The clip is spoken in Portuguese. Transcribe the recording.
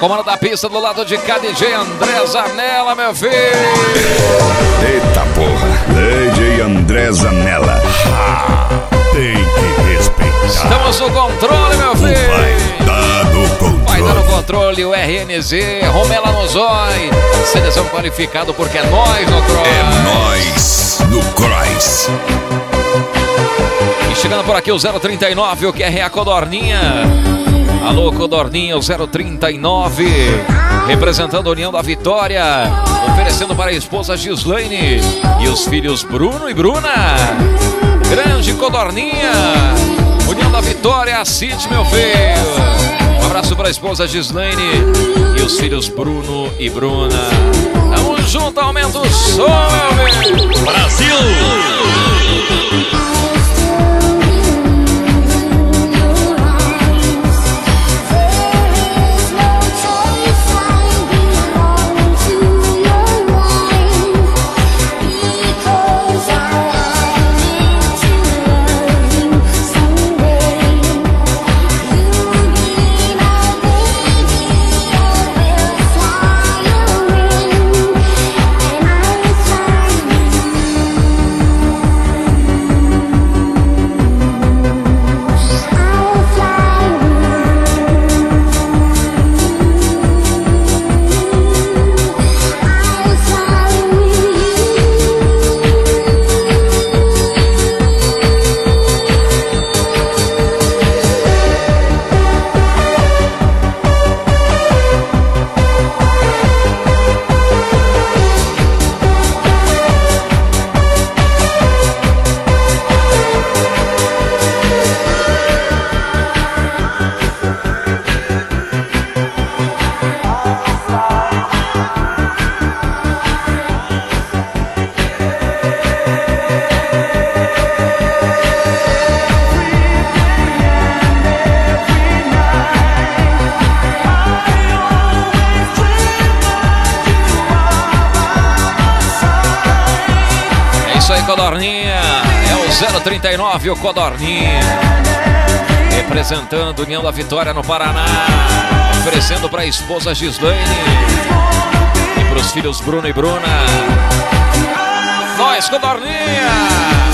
comando da pista do lado de cá, DJ André Zanella, meu filho. Eita porra, DJ André Zanella. Tem que respeitar. Estamos no controle, meu filho. Vai dar no controle. Vai dar no controle o RNZ, Romela no Zói. Seleção qualificado porque é nós no Cross. É nós no Cross. E chegando por aqui o 039, o QRA Codorninha. Alô, Codorninha, o 039. Representando a União da Vitória. Oferecendo para a esposa Gislaine e os filhos Bruno e Bruna. Grande Codorninha. União da Vitória, assiste, meu filho. Um abraço para a esposa Gislaine e os filhos Bruno e Bruna. Tamo junto, aumenta o som, meu filho. Brasil! Codorninha, é o 039, o Codorninha, representando União da Vitória no Paraná, oferecendo para a esposa Gislaine e para os filhos Bruno e Bruna. Nós, Codorninha!